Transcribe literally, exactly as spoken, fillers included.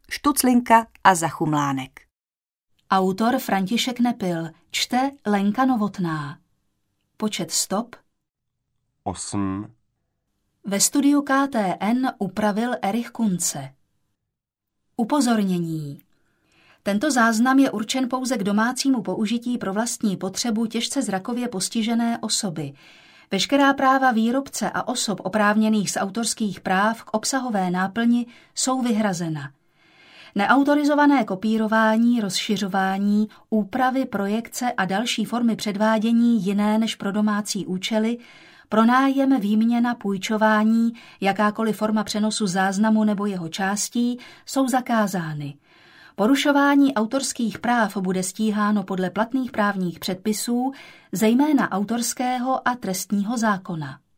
Štuclinka a Zachumlánek. Autor František Nepil, čte Lenka Novotná. Počet stop osm. Ve studiu K T N upravil Erich Kunce. Upozornění. Tento záznam je určen pouze k domácímu použití pro vlastní potřebu těžce zrakově postižené osoby. Veškerá práva výrobce a osob oprávněných z autorských práv k obsahové náplni jsou vyhrazena. Neautorizované kopírování, rozšiřování, úpravy, projekce a další formy předvádění jiné než pro domácí účely, pronájem, výměna, půjčování, jakákoliv forma přenosu záznamu nebo jeho částí jsou zakázány. Porušování autorských práv bude stíháno podle platných právních předpisů, zejména autorského a trestního zákona.